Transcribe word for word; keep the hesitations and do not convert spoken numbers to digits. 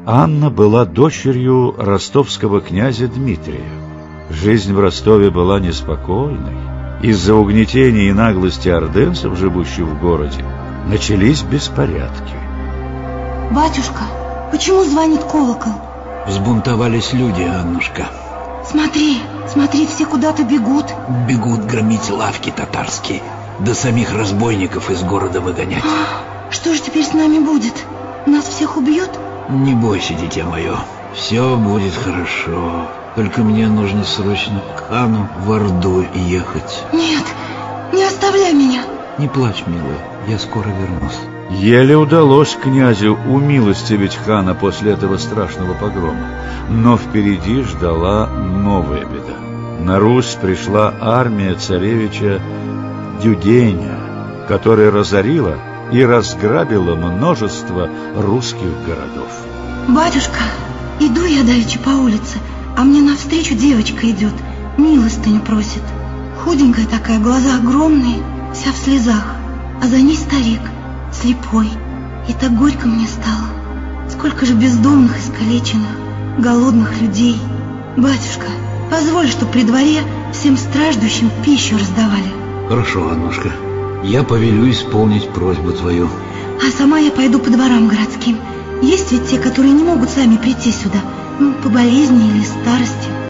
Анна была дочерью ростовского князя Дмитрия. Жизнь в Ростове была неспокойной. Из-за угнетения и наглости ордынцев, живущих в городе, начались беспорядки. Батюшка, почему звонит колокол? Взбунтовались люди, Аннушка. Смотри, смотри, все куда-то бегут. Бегут громить лавки татарские, да самих разбойников из города выгонять. Что же теперь с нами будет? Нас всех убьют? Не бойся, дитя мое, все будет хорошо. Только мне нужно срочно к хану в Орду ехать. Нет, не оставляй меня. Не плачь, милая, я скоро вернусь. Еле удалось князю умилостивить хана после этого страшного погрома. Но впереди ждала новая беда. На Русь пришла армия царевича Дюденя, которая разорила и разграбила множество русских городов. Батюшка, иду я давеча по улице, а мне навстречу девочка идет, милостыню просит. Худенькая такая, глаза огромные, вся в слезах, а за ней старик, слепой. И так горько мне стало. Сколько же бездомных, искалеченных, голодных людей. Батюшка, позволь, чтоб при дворе всем страждущим пищу раздавали. Хорошо, Аннушка, я повелю исполнить просьбу твою. А сама я пойду по дворам городским. Есть ведь те, которые не могут сами прийти сюда, ну, по болезни или старости.